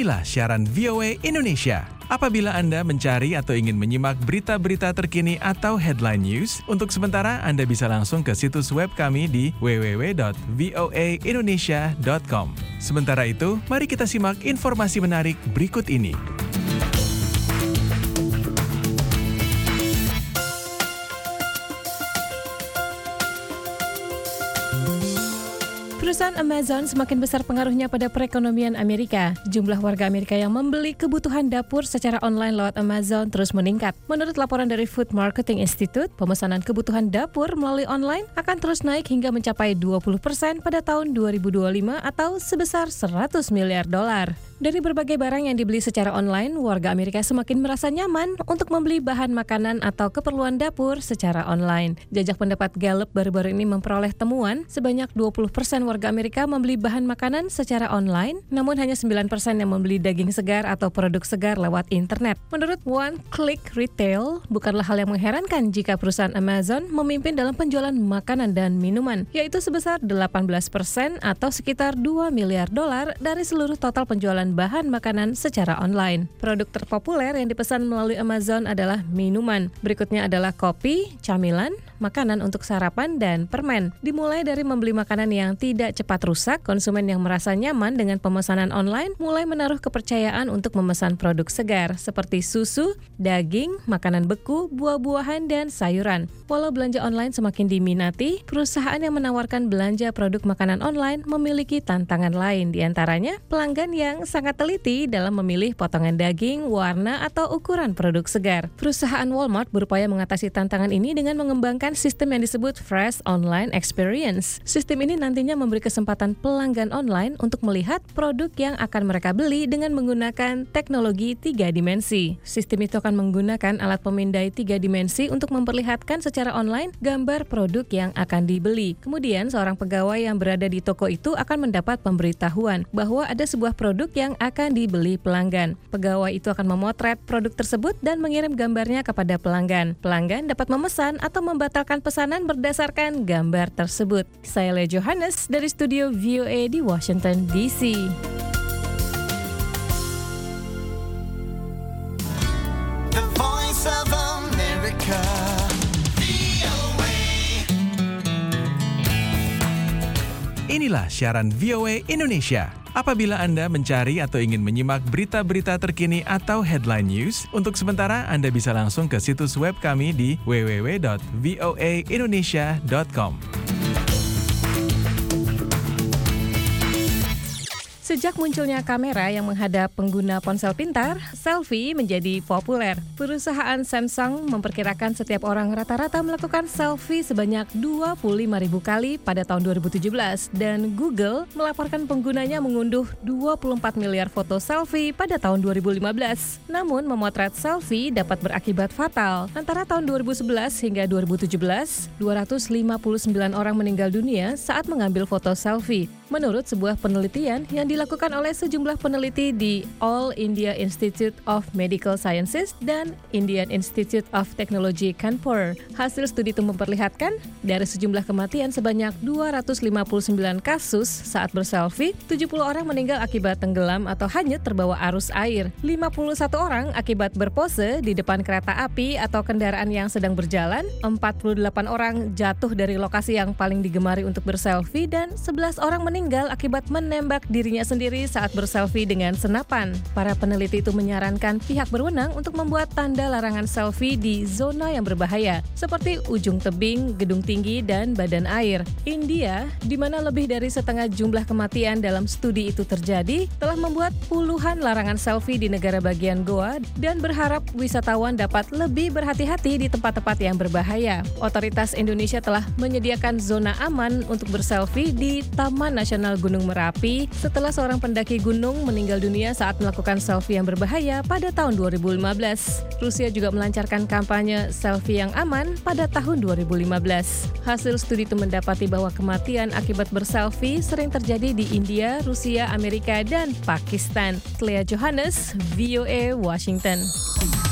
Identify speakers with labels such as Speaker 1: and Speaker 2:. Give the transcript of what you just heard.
Speaker 1: Inilah siaran VOA Indonesia. Apabila Anda mencari atau ingin menyimak berita-berita terkini atau headline news, untuk sementara Anda bisa langsung ke situs web kami di www.voaindonesia.com. Sementara itu, mari kita simak informasi menarik berikut ini.
Speaker 2: Perusahaan Amazon semakin besar pengaruhnya pada perekonomian Amerika. Jumlah warga Amerika yang membeli kebutuhan dapur secara online lewat Amazon terus meningkat. Menurut laporan dari Food Marketing Institute, pemesanan kebutuhan dapur melalui online akan terus naik hingga mencapai 20% pada tahun 2025 atau sebesar $100 miliar. Dari berbagai barang yang dibeli secara online, warga Amerika semakin merasa nyaman untuk membeli bahan makanan atau keperluan dapur secara online. Jajak pendapat Gallup baru-baru ini memperoleh temuan sebanyak 20% warga Amerika membeli bahan makanan secara online, namun hanya 9% yang membeli daging segar atau produk segar lewat internet. Menurut One Click Retail, bukanlah hal yang mengherankan jika perusahaan Amazon memimpin dalam penjualan makanan dan minuman, yaitu sebesar 18% atau sekitar $2 miliar dari seluruh total penjualan bahan makanan secara online. Produk terpopuler yang dipesan melalui Amazon adalah minuman. Berikutnya adalah kopi, camilan, makanan untuk sarapan, dan permen. Dimulai dari membeli makanan yang tidak cepat rusak, konsumen yang merasa nyaman dengan pemesanan online mulai menaruh kepercayaan untuk memesan produk segar seperti susu, daging, makanan beku, buah-buahan, dan sayuran. Walau belanja online semakin diminati, perusahaan yang menawarkan belanja produk makanan online memiliki tantangan lain, diantaranya pelanggan yang sangat teliti dalam memilih potongan daging, warna, atau ukuran produk segar. Perusahaan Walmart berupaya mengatasi tantangan ini dengan mengembangkan sistem yang disebut Fresh Online Experience. Sistem ini nantinya memberi kesempatan pelanggan online untuk melihat produk yang akan mereka beli dengan menggunakan teknologi 3 dimensi. Sistem itu akan menggunakan alat pemindai 3 dimensi untuk memperlihatkan secara online gambar produk yang akan dibeli. Kemudian, seorang pegawai yang berada di toko itu akan mendapat pemberitahuan bahwa ada sebuah produk yang akan dibeli pelanggan. Pegawai itu akan memotret produk tersebut dan mengirim gambarnya kepada pelanggan. Pelanggan dapat memesan atau membatalkan pesanan berdasarkan gambar tersebut. Saya Lea Johannes dari studio VOA di Washington, D.C.
Speaker 3: The Voice of America.
Speaker 1: Inilah siaran VOA Indonesia. Apabila Anda mencari atau ingin menyimak berita-berita terkini atau headline news, untuk sementara Anda bisa langsung ke situs web kami di www.voaindonesia.com.
Speaker 2: Sejak munculnya kamera yang menghadap pengguna ponsel pintar, selfie menjadi populer. Perusahaan Samsung memperkirakan setiap orang rata-rata melakukan selfie sebanyak 25.000 kali pada tahun 2017 dan Google melaporkan penggunanya mengunduh 24 miliar foto selfie pada tahun 2015. Namun, memotret selfie dapat berakibat fatal. Antara tahun 2011 hingga 2017, 259 orang meninggal dunia saat mengambil foto selfie. Menurut sebuah penelitian yang dilakukan oleh sejumlah peneliti di All India Institute of Medical Sciences dan Indian Institute of Technology Kanpur. Hasil studi itu memperlihatkan dari sejumlah kematian sebanyak 259 kasus saat berselfie, 70 orang meninggal akibat tenggelam atau hanyut terbawa arus air. 51 orang akibat berpose di depan kereta api atau kendaraan yang sedang berjalan, 48 orang jatuh dari lokasi yang paling digemari untuk berselfie, dan 11 orang meninggal akibat menembak dirinya sendiri saat berselfie dengan senapan. Para peneliti itu menyarankan pihak berwenang untuk membuat tanda larangan selfie di zona yang berbahaya, seperti ujung tebing, gedung tinggi, dan badan air. India, di mana lebih dari setengah jumlah kematian dalam studi itu terjadi, telah membuat puluhan larangan selfie di negara bagian Goa dan berharap wisatawan dapat lebih berhati-hati di tempat-tempat yang berbahaya. Otoritas Indonesia telah menyediakan zona aman untuk berselfie di Taman Nasional Gunung Merapi setelah seorang pendaki gunung meninggal dunia saat melakukan selfie yang berbahaya pada tahun 2015. Rusia juga melancarkan kampanye selfie yang aman pada tahun 2015. Hasil studi itu mendapati bahwa kematian akibat berselfie sering terjadi di India, Rusia, Amerika, dan Pakistan. Lea Johannes, VOA, Washington.